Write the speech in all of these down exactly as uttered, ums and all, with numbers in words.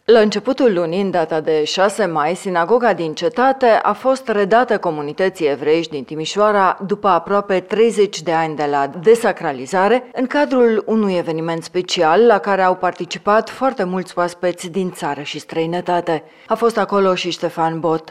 La începutul lunii, în data de șase mai, sinagoga din cetate a fost redată comunității evreiești din Timișoara după aproape treizeci de ani de la desacralizare, în cadrul unui eveniment special la care au participat foarte mulți oaspeți din țară și străinătate. A fost acolo și Ștefan Bot.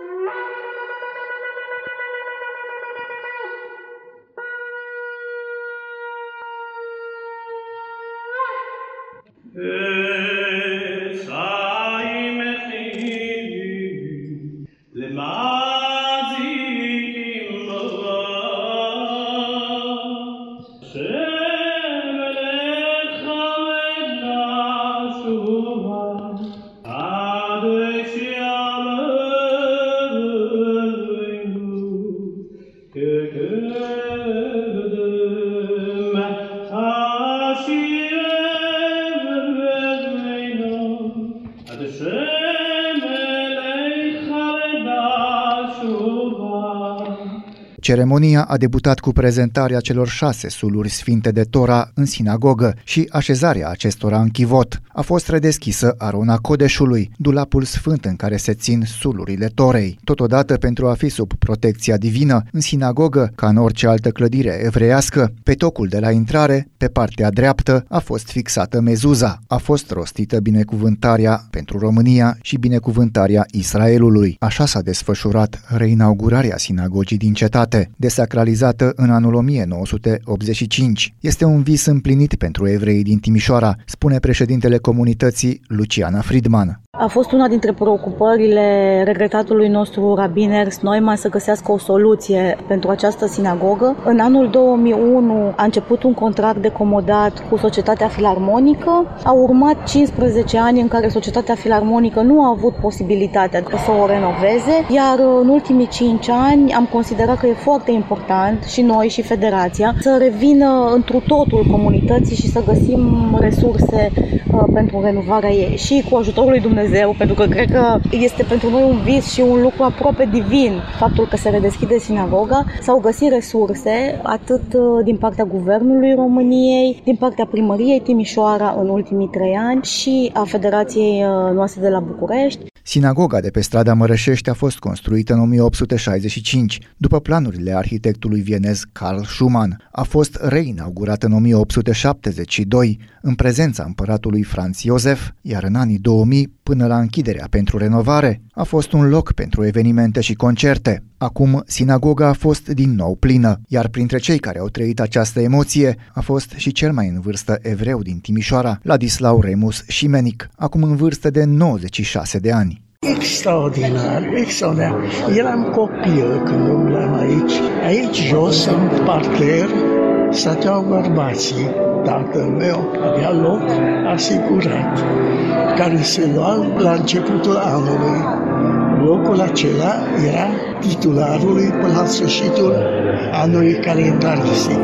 Ceremonia a debutat cu prezentarea celor șase suluri sfinte de Tora în sinagogă și așezarea acestora în chivot. A fost redeschisă Arona Codeșului, dulapul sfânt în care se țin sulurile Torei. Totodată, pentru a fi sub protecția divină, în sinagogă, ca în orice altă clădire evreiască, pe tocul de la intrare, pe partea dreaptă, a fost fixată mezuza. A fost rostită binecuvântarea pentru România și binecuvântarea Israelului. Așa s-a desfășurat reinaugurarea sinagogii din cetate, desacralizată în anul o mie nouă sute optzeci și cinci. Este un vis împlinit pentru evreii din Timișoara, spune președintele comunității Luciana Friedman. A fost una dintre preocupările regretatului nostru rabin Ernst Neumann să găsească o soluție pentru această sinagogă. În anul două mii unu a început un contract de comodat cu Societatea Filarmonică. Au urmat cincisprezece ani în care Societatea Filarmonică nu a avut posibilitatea să o renoveze, iar în ultimii cinci ani am considerat că e foarte important și noi și Federația să revină întru totul comunității și să găsim resurse uh, pentru renovarea ei și cu ajutorul lui Dumnezeu. Pentru că cred că este pentru noi un vis și un lucru aproape divin faptul că se redeschide sinagoga. S-au găsit resurse atât din partea Guvernului României, din partea Primăriei Timișoara în ultimii trei ani și a Federației noastre de la București. Sinagoga de pe strada Mărășești a fost construită în o mie opt sute șaizeci și cinci, după planurile arhitectului vienez Carl Schumann. A fost reinaugurată în o mie opt sute șaptezeci și doi, în prezența împăratului Franz Josef, iar în anii două mii, până la închiderea pentru renovare, a fost un loc pentru evenimente și concerte. Acum, sinagoga a fost din nou plină, iar printre cei care au trăit această emoție a fost și cel mai în vârstă evreu din Timișoara, Ladislau Remus Șimenic, acum în vârstă de nouăzeci și șase de ani. Extraordinar, extraordinar. Eram copil când umblam aici. Aici jos, în parter, stăteau bărbații. Tatăl meu avea loc asigurat, care se lua la începutul anului. Locul acela era titularului până la sfârșitul anului calendaristic.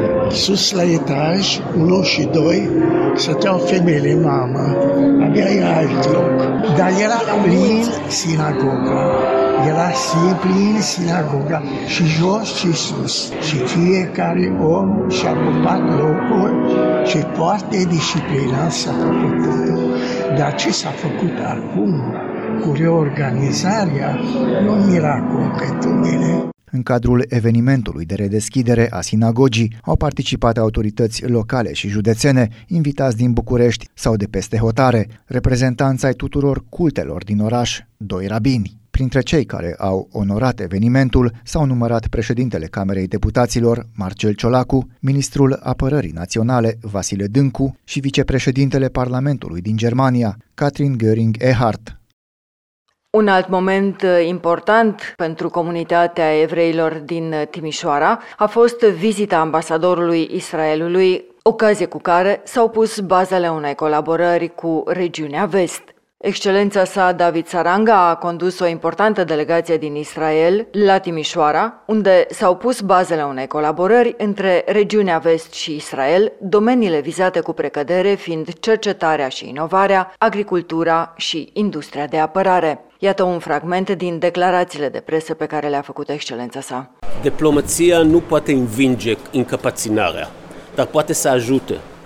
Sus la etaj, unu și doi, stăteau femeile, mamă, avea ea alt loc. Dar era plin sinagoga, era plin sinagoga, și jos și sus. Și fiecare om și-a ocupat locul și foarte disciplinat s-a făcut totul. Dar ce s-a făcut acum cu reorganizarea, e un miracol pentru mine. În cadrul evenimentului de redeschidere a sinagogii au participat autorități locale și județene, invitați din București sau de peste hotare, reprezentanți ai tuturor cultelor din oraș, doi rabini. Printre cei care au onorat evenimentul s-au numărat președintele Camerei Deputaților, Marcel Ciolacu, ministrul Apărării Naționale, Vasile Dâncu, și vicepreședintele Parlamentului din Germania, Katrin Göring-Eckardt. Un alt moment important pentru comunitatea evreilor din Timișoara a fost vizita ambasadorului Israelului, ocazie cu care s-au pus bazele unei colaborări cu regiunea Vest. Excelența sa David Saranga a condus o importantă delegație din Israel la Timișoara, unde s-au pus bazele unei colaborări între regiunea Vest și Israel, domeniile vizate cu precădere fiind cercetarea și inovarea, agricultura și industria de apărare. Iată un fragment din declarațiile de presă pe care le-a făcut excelența sa. Diplomația nu poate învinge încăpățânarea, dar poate să ajute.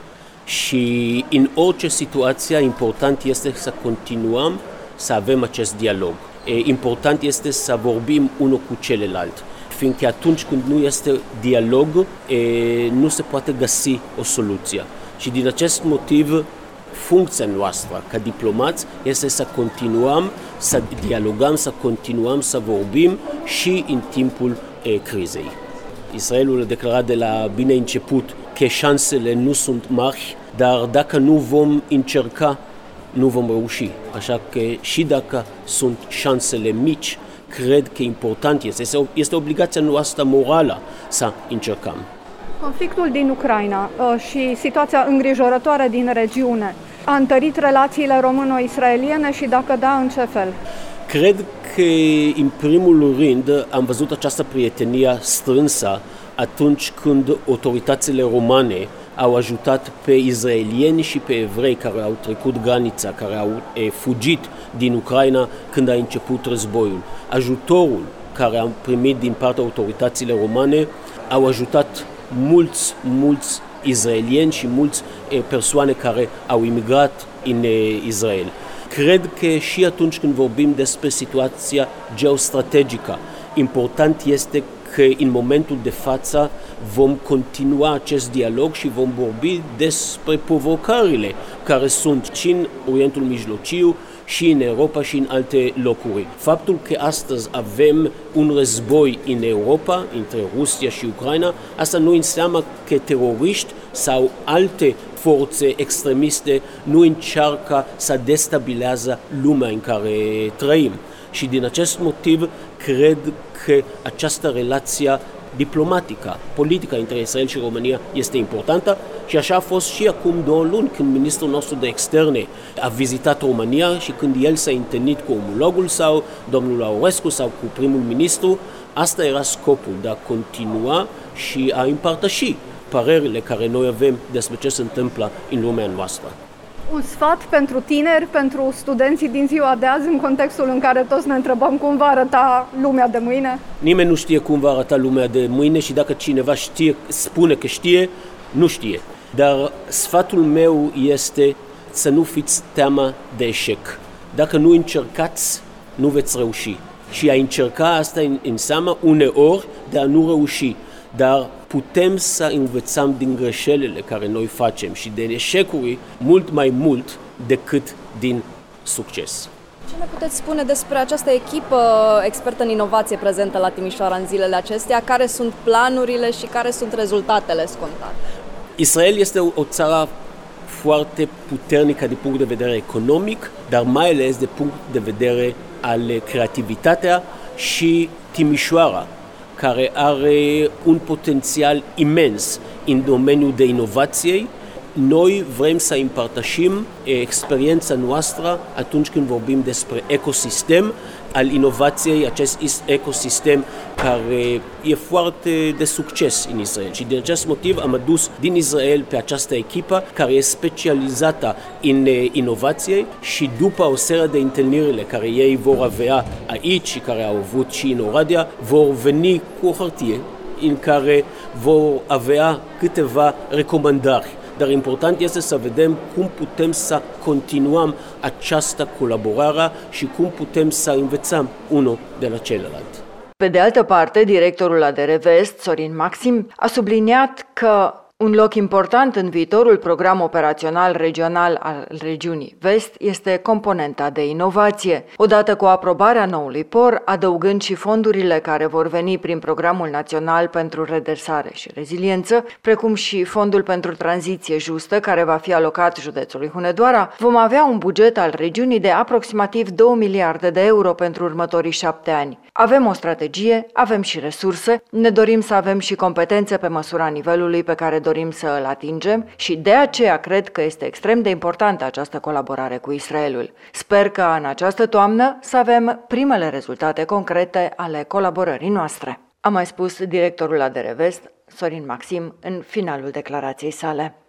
Și în orice situație important este să continuăm să avem acest dialog. E, important este să vorbim unul cu celălalt, fiindcă atunci când nu este dialog, e, nu se poate găsi o soluție. Și din acest motiv, funcția noastră ca diplomați este să continuăm să dialogăm, să continuăm să vorbim și în timpul e, crizei. Israelul a declarat de la bine început că șansele nu sunt mari, dar dacă nu vom încerca, nu vom reuși. Așa că și dacă sunt șansele mici, cred că important este, este obligația noastră morală să încercăm. Conflictul din Ucraina și situația îngrijorătoare din regiune a întărit relațiile româno-israeliene și dacă da, în ce fel? Cred că, în primul rând, am văzut această prietenie strânsă atunci când autoritățile romane au ajutat pe izraelieni și pe evrei care au trecut granița, care au e, fugit din Ucraina când a început războiul. Ajutorul care am primit din partea autorităților romane au ajutat mulți, mulți izraelieni și mulți e, persoane care au imigrat în e, Israel. Cred că și atunci când vorbim despre situația geostrategică, important este că în momentul de față vom continua acest dialog și vom vorbi despre provocările care sunt și în Orientul Mijlociu, și în Europa și în alte locuri. Faptul că astăzi avem un război în Europa, între Rusia și Ucraina, asta nu înseamnă că teroriști sau alte forțe extremiste nu încearcă să destabilizează lumea în care trăim. Și din acest motiv cred că această relație diplomatică, politică între Israel și România este importantă și așa a fost și acum două luni când ministrul nostru de externe a vizitat România și când el s-a întâlnit cu omologul sau domnul Aurescu sau cu primul ministru. Asta era scopul, de a continua și a împărtăși părerile care noi avem despre ce se întâmplă în lumea noastră. Un sfat pentru tineri, pentru studenții din ziua de azi, în contextul în care toți ne întrebăm cum va arăta lumea de mâine? Nimeni nu știe cum va arăta lumea de mâine și dacă cineva știe, spune că știe, nu știe. Dar sfatul meu este să nu fiți teamă de eșec. Dacă nu încercați, nu veți reuși. Și a încerca asta înseamnă uneori de a nu reuși. Dar putem să învățăm din greșelile care noi facem și de eșecuri mult mai mult decât din succes. Ce ne puteți spune despre această echipă expertă în inovație prezentă la Timișoara în zilele acestea? Care sunt planurile și care sunt rezultatele scontate? Israel este o țară foarte puternică din punct de vedere economic, dar mai ales de punct de vedere al creativitatea și Timișoara, care are un potențial imens în domeniul de inovație. Noi vrem să împărtășim experiența noastră atunci când vorbim despre ecosistem al inovației, acest ecosistem care e foarte de succes în Israel. Și din acest motiv am adus din Israel pe această echipă care e specializată în inovație și după o serie de întâlniri care ei vor avea aici și care au avut și în Oradea, vor veni cu o hârtie în care vor avea câteva recomandări. Dar important este să vedem cum putem să continuăm această colaborare și cum putem să învățăm unul de la celălalt. Pe de altă parte, directorul A D R Vest, Sorin Maxim, a subliniat că un loc important în viitorul program operațional regional al regiunii Vest este componenta de inovație. Odată cu aprobarea noului P O R, adăugând și fondurile care vor veni prin Programul Național pentru Redresare și Reziliență, precum și Fondul pentru Tranziție Justă, care va fi alocat județului Hunedoara, vom avea un buget al regiunii de aproximativ două miliarde de euro pentru următorii șapte ani. Avem o strategie, avem și resurse, ne dorim să avem și competențe pe măsura nivelului pe care dorim să îl atingem și de aceea cred că este extrem de importantă această colaborare cu Israelul. Sper că în această toamnă să avem primele rezultate concrete ale colaborării noastre. A mai spus directorul A D R Vest, Sorin Maxim, în finalul declarației sale.